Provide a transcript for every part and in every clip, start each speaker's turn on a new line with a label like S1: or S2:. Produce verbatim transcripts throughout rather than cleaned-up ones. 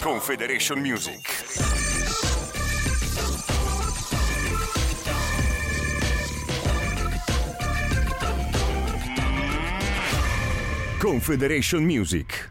S1: Confederation Music. Confederation Music.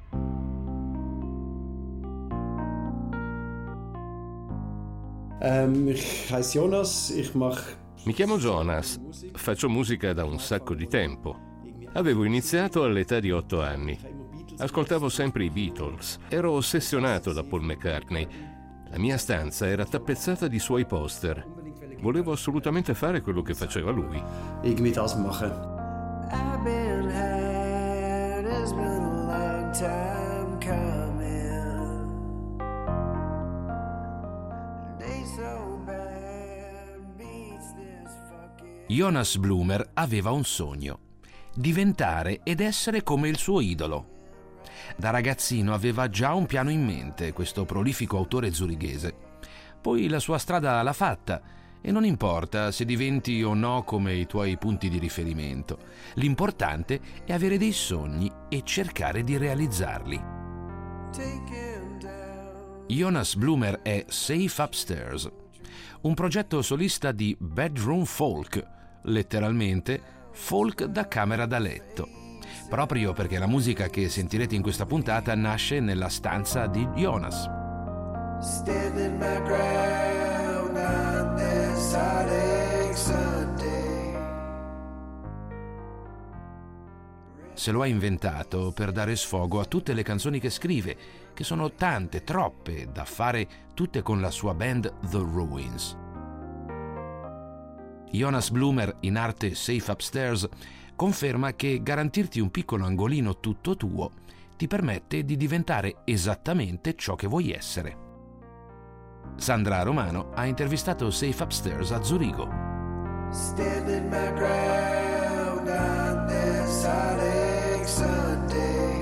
S2: Um, ich heiße Jonas, ich mache...
S3: Mi chiamo Jonas, faccio musica da un sacco di tempo. Avevo iniziato all'età di otto anni. Ascoltavo sempre i Beatles. Ero ossessionato da Paul McCartney. La mia stanza era tappezzata di suoi poster. Volevo assolutamente fare quello che faceva lui.
S2: Irgendwie das machen.
S4: I've been had, it's been a long time coming. They so bad beats this fucking...
S5: Jonas Bloomer aveva un sogno: diventare ed essere come il suo idolo. Da ragazzino aveva già un piano in mente, questo prolifico autore zurighese. Poi la sua strada l'ha fatta e non importa se diventi o no come i tuoi punti di riferimento. L'importante è avere dei sogni e cercare di realizzarli. Jonas Bloomer è Safe Upstairs, un progetto solista di bedroom folk, letteralmente folk da camera da letto. Proprio perché la musica che sentirete in questa puntata nasce nella stanza di Jonas.
S4: Standing my ground on this heartache Sunday.
S5: Se lo ha inventato per dare sfogo a tutte le canzoni che scrive, che sono tante, troppe, da fare tutte con la sua band The Ruins. Jonas Bloomer, in arte Safe Upstairs, conferma che garantirti un piccolo angolino tutto tuo ti permette di diventare esattamente ciò che vuoi essere. Sandra Romano ha intervistato Safe Upstairs a Zurigo.
S4: Standing my ground on this heartache Sunday.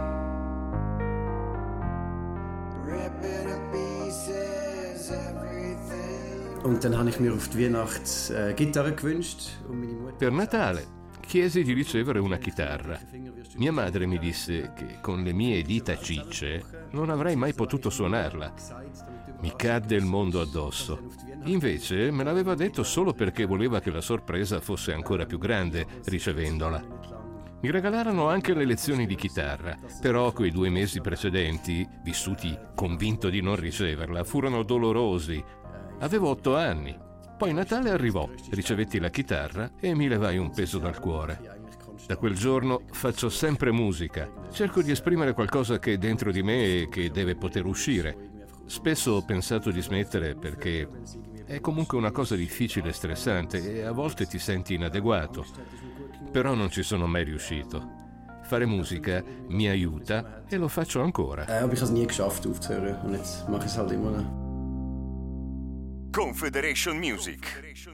S4: Ripping to pieces everything.
S2: Und dann habe ich mir auf die Weihnacht äh, Gitarre gewünscht. Und meine Mutter...
S3: Per Natale chiesi di ricevere una chitarra. Mia madre mi disse che con le mie dita cicce non avrei mai potuto suonarla. Mi cadde il mondo addosso. Invece me l'aveva detto solo perché voleva che la sorpresa fosse ancora più grande ricevendola. Mi regalarono anche le lezioni di chitarra, però quei due mesi precedenti, vissuti convinto di non riceverla, furono dolorosi. Avevo otto anni. Poi Natale arrivò, ricevetti la chitarra e mi levai un peso dal cuore. Da quel giorno faccio sempre musica. Cerco di esprimere qualcosa che è dentro di me e che deve poter uscire. Spesso ho pensato di smettere perché è comunque una cosa difficile e stressante e a volte ti senti inadeguato. Però non ci sono mai riuscito. Fare musica mi aiuta e lo faccio ancora.
S2: Äh, aber ich habe es nie geschafft aufzuhören und jetzt mache ich es halt immer noch.
S1: Confederation Music.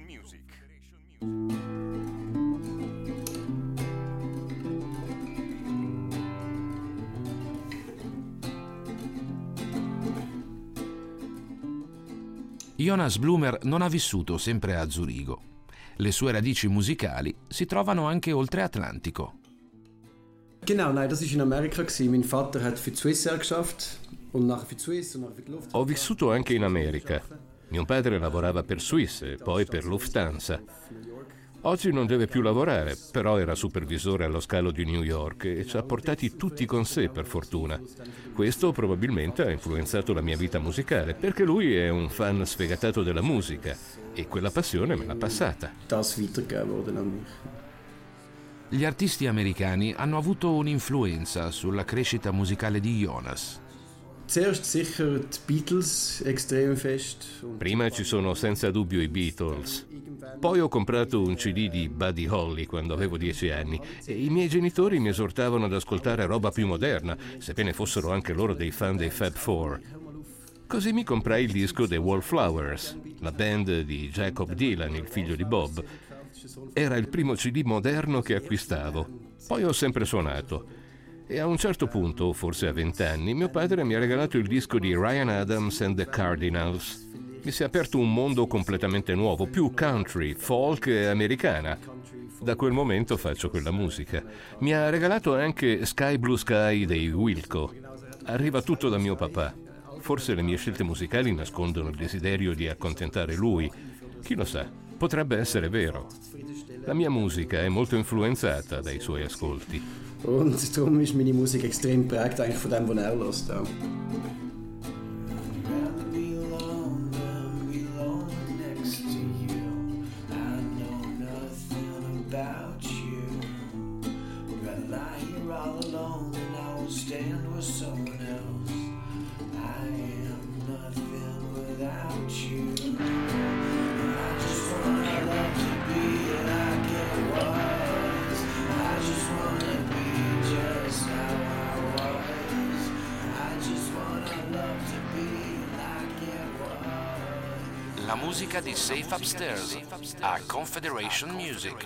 S5: Jonas Bloomer non ha vissuto sempre a Zurigo. Le sue radici musicali si trovano anche oltre Atlantico.
S2: Genau, nein, das war in Amerika. Mein Vater hat für die Swissair geschafft und nachher für die Swiss und nachher für die Lufthansa.
S3: Ho vissuto anche in America. Mio padre lavorava per Swiss e poi per Lufthansa. Oggi non deve più lavorare, però era supervisore allo scalo di New York e ci ha portati tutti con sé, per fortuna. Questo probabilmente ha influenzato la mia vita musicale, perché lui è un fan sfegatato della musica e quella passione me l'ha passata.
S2: Das weitergegeben worden an mich.
S5: Gli artisti americani hanno avuto un'influenza sulla crescita musicale di Jonas.
S2: Zuerst sicher die Beatles extrem fest.
S3: Prima ci sono senza dubbio i Beatles. Poi ho comprato un C D di Buddy Holly quando avevo dieci anni e i miei genitori mi esortavano ad ascoltare roba più moderna, sebbene fossero anche loro dei fan dei Fab Four. Così mi comprai il disco dei Wallflowers, la band di Jacob Dylan, il figlio di Bob. Era il primo C D moderno che acquistavo. Poi ho sempre suonato. E a un certo punto, forse a vent'anni, mio padre mi ha regalato il disco di Ryan Adams and the Cardinals. Mi si è aperto un mondo completamente nuovo, più country, folk e americana. Da quel momento faccio quella musica. Mi ha regalato anche Sky Blue Sky dei Wilco. Arriva tutto da mio papà. Forse le mie scelte musicali nascondono il desiderio di accontentare lui. Chi lo sa, potrebbe essere vero. La mia musica è molto influenzata dai suoi ascolti.
S2: Und darum ist meine Musik extrem geprägt eigentlich von dem, was er hört. Ja.
S5: La musica di Safe Upstairs a Confederation Music.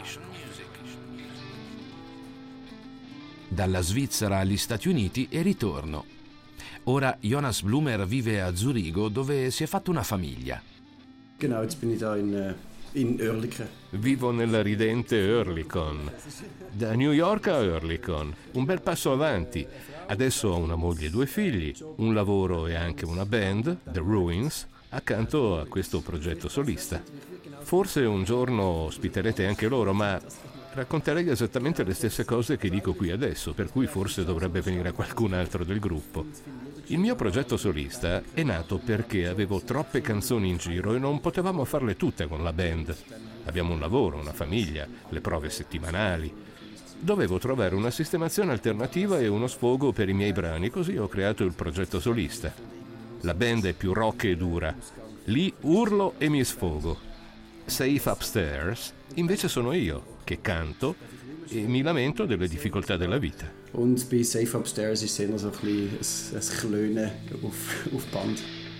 S5: Dalla Svizzera agli Stati Uniti e ritorno. Ora Jonas Blumer vive a Zurigo, dove si è fatto una famiglia.
S2: Genau, jetzt bin ich da in, äh, in Oerlikon.
S3: Vivo nella ridente Oerlikon. Da New York a Oerlikon, un bel passo avanti. Adesso ho una moglie e due figli, un lavoro e anche una band, The Ruins, accanto a questo progetto solista. Forse un giorno ospiterete anche loro, ma racconterei esattamente le stesse cose che dico qui adesso, per cui forse dovrebbe venire qualcun altro del gruppo. Il mio progetto solista è nato perché avevo troppe canzoni in giro e non potevamo farle tutte con la band. Abbiamo un lavoro, una famiglia, le prove settimanali. Dovevo trovare una sistemazione alternativa e uno sfogo per i miei brani, così ho creato il progetto solista. La band è più rock e dura. Lì urlo e mi sfogo. Safe Upstairs invece sono io, che canto e mi lamento delle difficoltà della vita.
S2: Und bei Safe Upstairs ist es eher so ein bisschen ein Klönen auf, auf Band.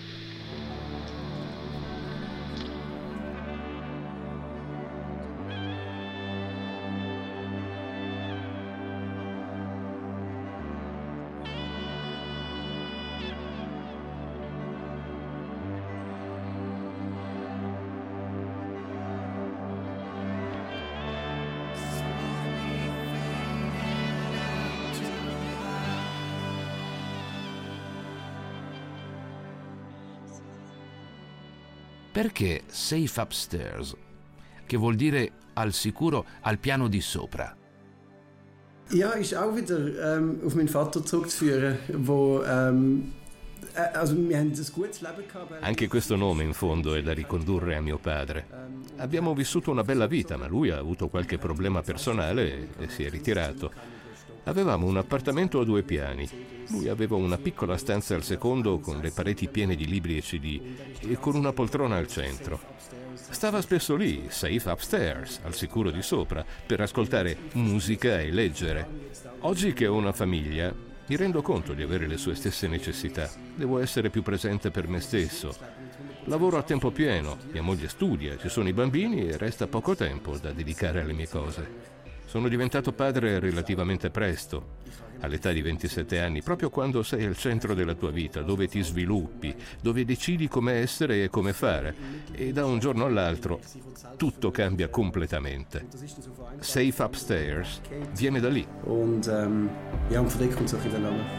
S5: Perché Safe Upstairs, che vuol dire al sicuro al piano di sopra?
S2: Ja, ist auch wieder ähm, auf meinen Vater zurückzuführen, wo ähm, äh, also wir haben ein gutes Leben gehabt.
S3: Anche questo nome in fondo è da ricondurre a mio padre. Abbiamo vissuto una bella vita, ma lui ha avuto qualche problema personale e si è ritirato. Avevamo un appartamento a due piani. Lui aveva una piccola stanza al secondo con le pareti piene di libri e C D e con una poltrona al centro. Stava spesso lì, safe upstairs, al sicuro di sopra, per ascoltare musica e leggere. Oggi che ho una famiglia, mi rendo conto di avere le sue stesse necessità. Devo essere più presente per me stesso. Lavoro a tempo pieno, mia moglie studia, ci sono i bambini e resta poco tempo da dedicare alle mie cose. Sono diventato padre relativamente presto, all'età di ventisette anni, proprio quando sei al centro della tua vita, dove ti sviluppi, dove decidi come essere e come fare, e da un giorno all'altro tutto cambia completamente. Safe Upstairs viene da lì.
S2: Und ähm, ja, und von dort kommt so ein bisschen der Name.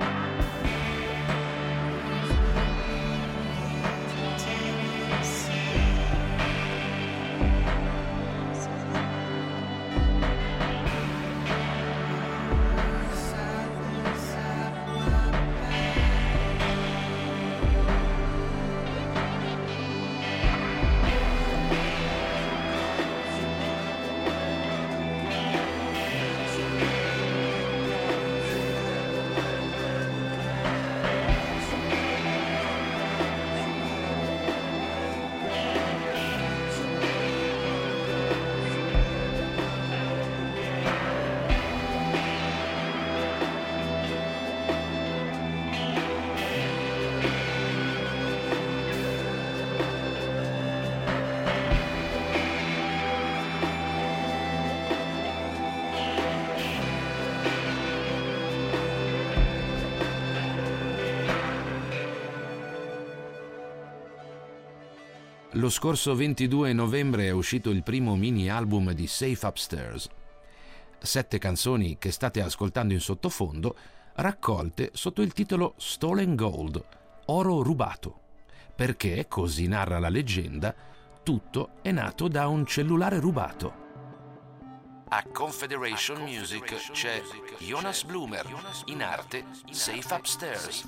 S5: Lo scorso ventidue novembre è uscito il primo mini album di Safe Upstairs. Sette canzoni che state ascoltando in sottofondo raccolte sotto il titolo Stolen Gold, oro rubato, perché, così narra la leggenda, tutto è nato da un cellulare rubato. A Confederation Music c'è Jonas Blumer, in arte Safe Upstairs.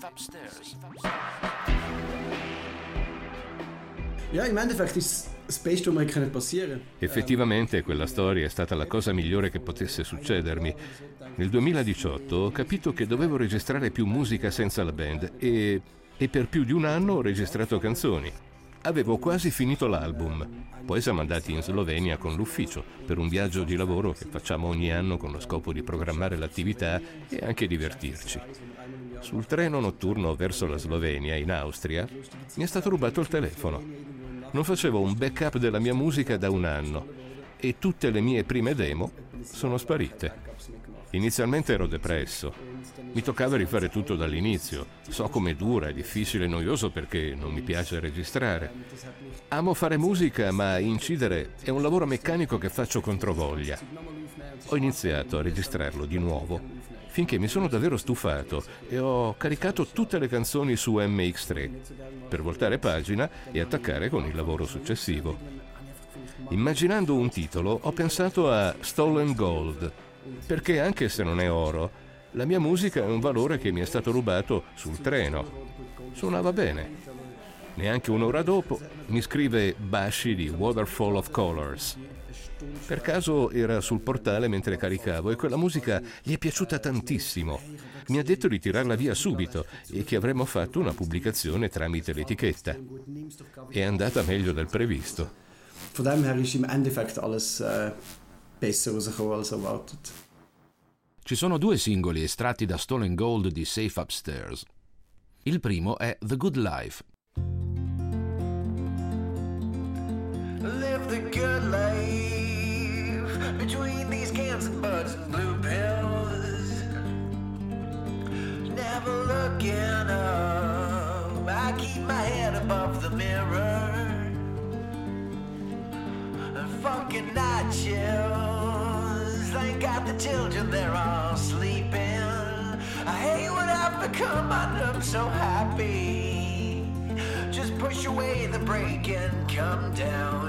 S2: Ja, im Endeffekt ist das Beste, was mir passieren kann.
S3: Effettivamente quella storia è stata la cosa migliore che potesse succedermi. Nel duemiladiciotto ho capito che dovevo registrare più musica senza la band e, e per più di un anno ho registrato canzoni. Avevo quasi finito l'album. Poi siamo andati in Slovenia con l'ufficio per un viaggio di lavoro che facciamo ogni anno con lo scopo di programmare l'attività e anche divertirci. Sul treno notturno verso la Slovenia, in Austria, mi è stato rubato il telefono. Non facevo un backup della mia musica da un anno e tutte le mie prime demo sono sparite. Inizialmente ero depresso. Mi toccava rifare tutto dall'inizio. So com'è dura, è difficile e noioso perché non mi piace registrare. Amo fare musica, ma incidere è un lavoro meccanico che faccio controvoglia. Ho iniziato a registrarlo di nuovo finché mi sono davvero stufato e ho caricato tutte le canzoni su M X tre per voltare pagina e attaccare con il lavoro successivo. Immaginando un titolo, ho pensato a Stolen Gold, perché anche se non è oro, la mia musica è un valore che mi è stato rubato sul treno. Suonava bene. Neanche un'ora dopo mi scrive Bashi di Waterfall of Colors. Per caso era sul portale mentre caricavo e quella musica gli è piaciuta tantissimo. Mi ha detto di tirarla via subito e che avremmo fatto una pubblicazione tramite l'etichetta. È andata meglio del previsto.
S2: Von dem her ist im Endeffekt alles äh, besser rausgekommen als erwartet.
S5: Ci sono due singoli estratti da Stolen Gold di Safe Upstairs. Il primo è The Good Life.
S4: Live the good life between these cans and buds and blue pills. Never looking up, I keep my head above the mirror. And fucking night chills, thank God the children, they're all sleeping. I hate what I've become, I'm so happy. Just push away the break and come down.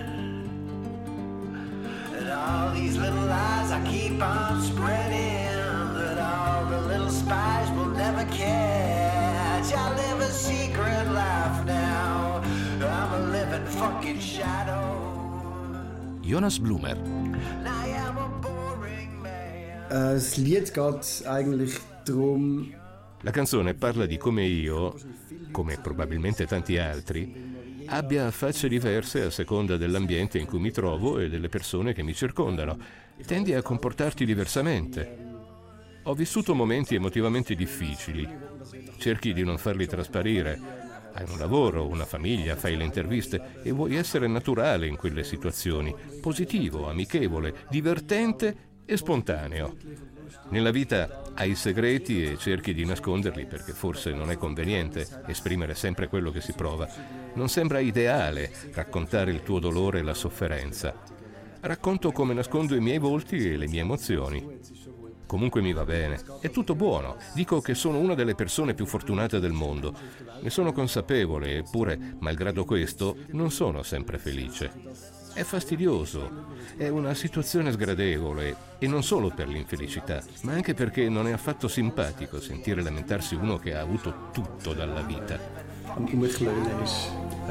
S4: And all these little lies I keep on spreading, that all the little spies will never catch. I live a secret life now, I'm a living fucking shadow.
S5: Jonas Blumer.
S4: I am a boring man.
S2: Äh, das Lied geht eigentlich darum.
S3: La canzone parla di come io, come probabilmente tanti altri, abbia facce diverse a seconda dell'ambiente in cui mi trovo e delle persone che mi circondano. Tendi a comportarti diversamente. Ho vissuto momenti emotivamente difficili. Cerchi di non farli trasparire. Hai un lavoro, una famiglia, fai le interviste e vuoi essere naturale in quelle situazioni. Positivo, amichevole, divertente e spontaneo. Nella vita hai segreti e cerchi di nasconderli perché forse non è conveniente esprimere sempre quello che si prova. Non sembra ideale raccontare il tuo dolore e la sofferenza. Racconto come nascondo i miei volti e le mie emozioni. Comunque mi va bene, è tutto buono. Dico che sono una delle persone più fortunate del mondo. Ne sono consapevole, eppure, malgrado questo, non sono sempre felice. È fastidioso, è una situazione sgradevole, e non solo per l'infelicità, ma anche perché non è affatto simpatico sentire lamentarsi uno che ha avuto tutto dalla vita.
S2: Am Umkleunen ist.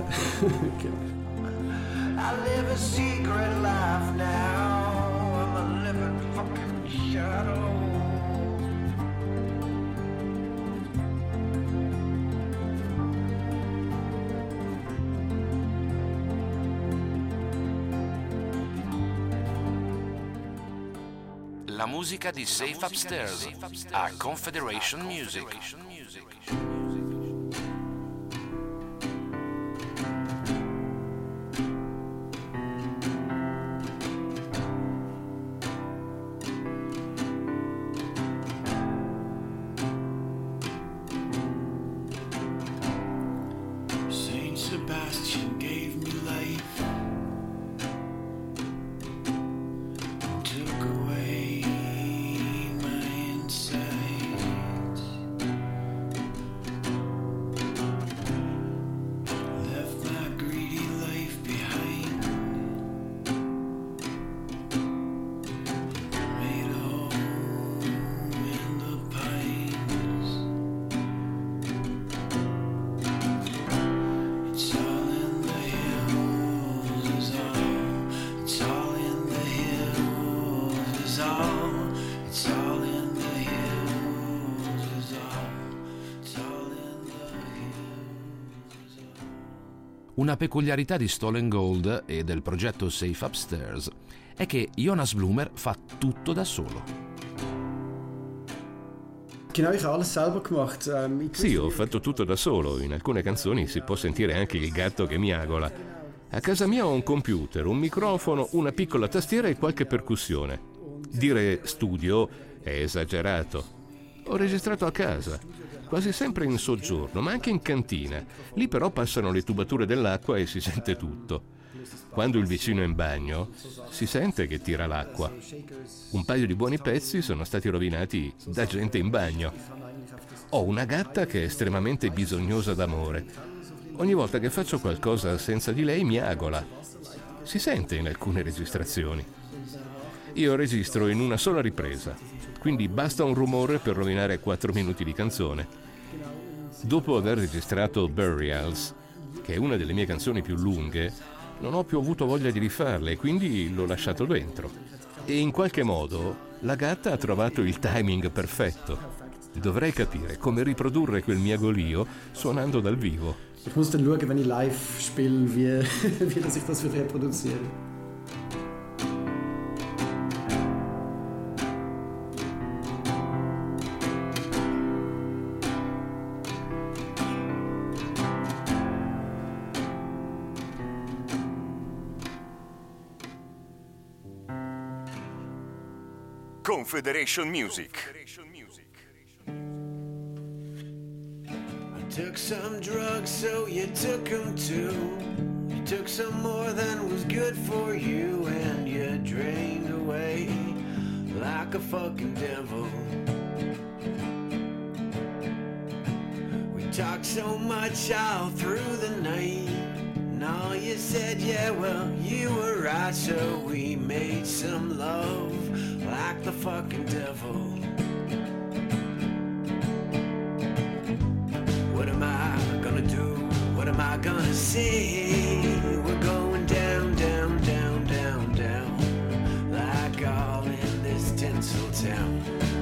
S4: I live a secret life now, I'm a living fucking shadow.
S5: La musica di Safe Upstairs a Confederation Music.
S4: Saint Sebastian gave me life, took away my inside.
S5: Una peculiarità di Stolen Gold e del progetto Safe Upstairs è che Jonas Blumer fa tutto da solo.
S3: Sì, ho fatto tutto da solo. In alcune canzoni si può sentire anche il gatto che miagola. A casa mia ho un computer, un microfono, una piccola tastiera e qualche percussione. Dire studio è esagerato. Ho registrato a casa, quasi sempre in soggiorno, ma anche in cantina. Lì però passano le tubature dell'acqua e si sente tutto. Quando il vicino è in bagno, si sente che tira l'acqua. Un paio di buoni pezzi sono stati rovinati da gente in bagno. Ho una gatta che è estremamente bisognosa d'amore. Ogni volta che faccio qualcosa senza di lei miagola. Si sente in alcune registrazioni. Io registro in una sola ripresa, quindi basta un rumore per rovinare quattro minuti di canzone. Dopo aver registrato Burials, che è una delle mie canzoni più lunghe, non ho più avuto voglia di rifarle e quindi l'ho lasciato dentro. E in qualche modo la gatta ha trovato il timing perfetto. Dovrei capire come riprodurre quel miagolio suonando dal vivo.
S2: Ich muss dann schauen, wenn ich live spiele, wie, wie dass ich das wieder reproduziere.
S1: Confederation Music.
S4: I took some drugs, so you took them too. You took some more than was good for you, and you drained away like a fucking devil. We talked so much all through the night, and all you said, yeah, well, you were right, so we made some love like the fucking devil. What am I gonna do? What am I gonna say? We're going down, down, down, down, down, like all in this tinsel town.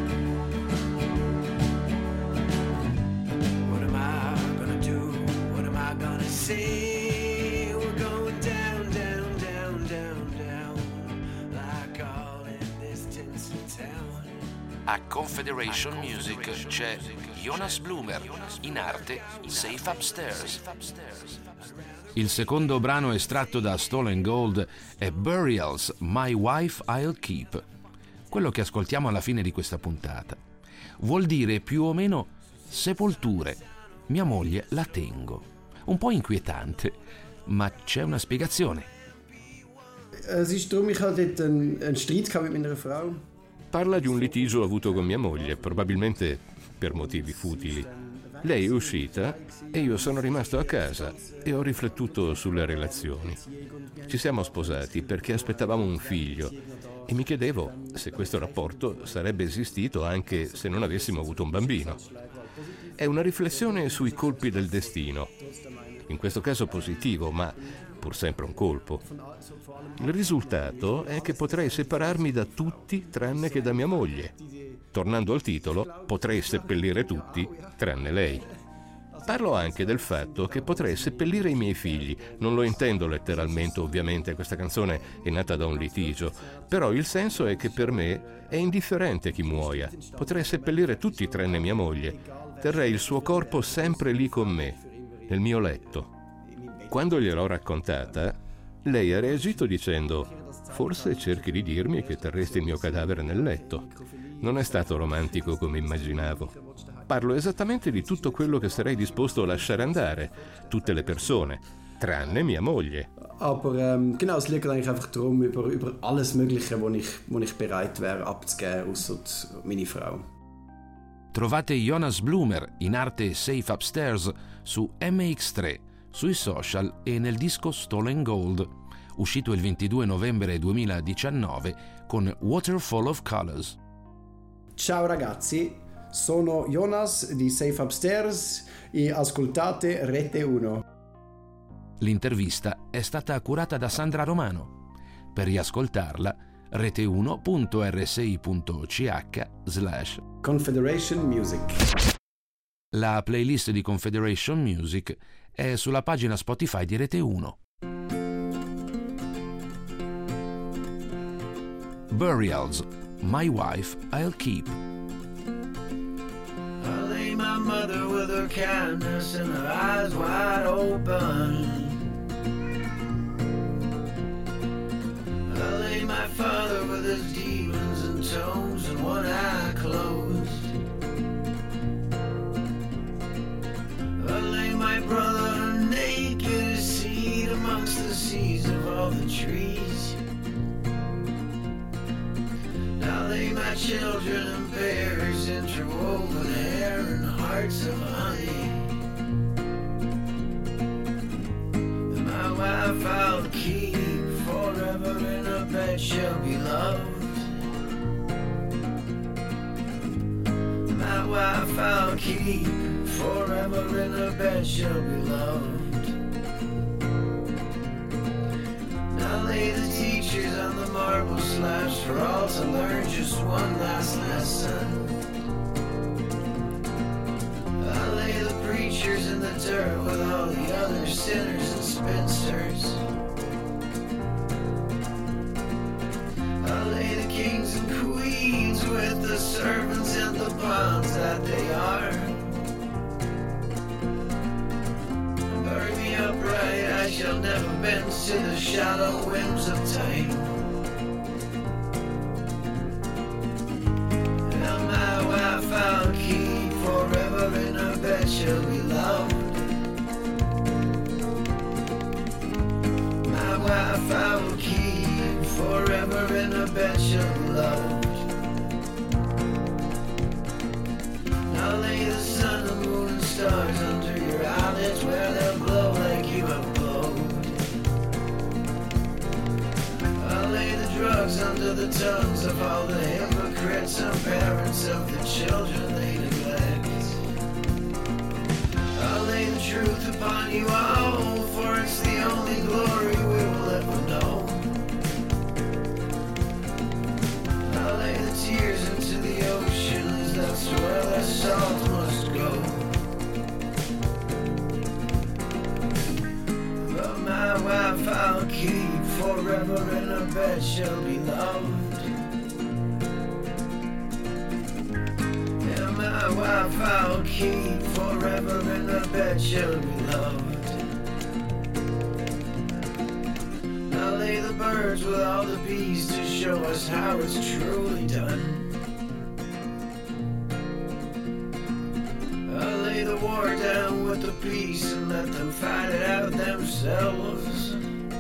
S4: What am I gonna do? What am I gonna say? We're going down, down, down, down, down, like all in this tinsel town.
S5: A Confederation Music c'è Jonas Blumer, in arte Safe Upstairs. Il secondo brano estratto da Stolen Gold è Burials, My Wife I'll Keep, quello che ascoltiamo alla fine di questa puntata. Vuol dire più o meno sepolture, mia moglie la tengo. Un po' inquietante, ma c'è una spiegazione.
S2: Es ist darum, ich hatte dort einen, einen Streit gehabt mit meiner Frau.
S3: Parla di un litigio avuto con mia moglie, probabilmente per motivi futili. Lei è uscita e io sono rimasto a casa e ho riflettuto sulle relazioni. Ci siamo sposati perché aspettavamo un figlio e mi chiedevo se questo rapporto sarebbe esistito anche se non avessimo avuto un bambino. È una riflessione sui colpi del destino, in questo caso positivo, ma pur sempre un colpo. Il risultato è che potrei separarmi da tutti tranne che da mia moglie. Tornando al titolo, potrei seppellire tutti tranne lei. Parlo anche del fatto che potrei seppellire i miei figli. Non lo intendo letteralmente, ovviamente, questa canzone è nata da un litigio, però il senso è che per me è indifferente chi muoia. Potrei seppellire tutti tranne mia moglie. Terrei il suo corpo sempre lì con me, nel mio letto. Quando gliel'ho raccontata, lei ha reagito dicendo: forse cerchi di dirmi che terresti il mio cadavere nel letto. Non è stato romantico come immaginavo. Parlo esattamente di tutto quello che sarei disposto a lasciare andare, tutte le persone, tranne mia moglie.
S2: Aber ähm, genau, es liegt eigentlich einfach darum, über, über alles Mögliche, wo ich, wo ich bereit wäre abzugeben, außer meine Frau.
S5: Trovate Jonas Blumer, in arte Safe Upstairs, su M X tre, sui social e nel disco Stolen Gold, uscito il ventidue novembre duemiladiciannove con Waterfall of Colors.
S2: Ciao ragazzi, sono Jonas di Safe Upstairs e ascoltate Rete uno.
S5: L'intervista è stata curata da Sandra Romano. Per riascoltarla, rete uno punto r sei punto c h slash
S2: Confederation Music.
S5: La playlist di Confederation Music è sulla pagina Spotify di Rete uno. Burials, My Wife I'll Keep.
S4: I lay my mother with her kindness and her eyes wide open. I lay my father with his demons and tones and one eye closed. I lay my brother naked as seed amongst the seeds of all the trees. Now lay my children in pairs, interwoven hair and hearts of honey. And my wife I'll keep, forever in her bed shall be loved. My wife I'll keep, forever in her bed shall be loved. Now lay the teachers on the marble slabs for all to learn just one last lesson. I lay the preachers in the dirt with all the other sinners and spinsters. I lay the kings and queens with the servants and the bonds that they are. Bury me upright, I shall never bend to the shallow whims of time. And my wife I'll keep, forever in her bed shall be loved. My wife I will keep, forever in her bed shall be loved. I'll lay the sun, the moon and stars under your eyelids where they'll glow like you have glowed. I'll lay the drugs under the tongues of all the hypocrites and parents of the children they neglect. I'll lay the truth upon you all, for it's the only glory we will ever know. I'll lay the tears into the oceans, that's where the salt must go. But my wife I'll keep, forever in her bed shall be loved. And my wife I'll keep, forever in her bed shall be loved. I'll lay the birds with all the bees to show us how it's truly done. I'll lay the war down with the peace and let them fight it out themselves.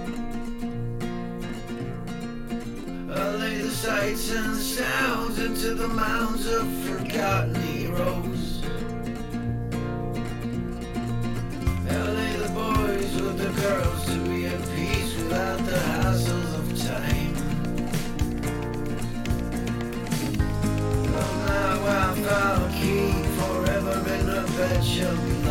S4: I'll lay the sights and the sounds into the mounds of forgotten heroes. I'll lay the boys with the girls to be at peace without the hassles of time. Oh, my wife I'll keep, forever in her bed shall be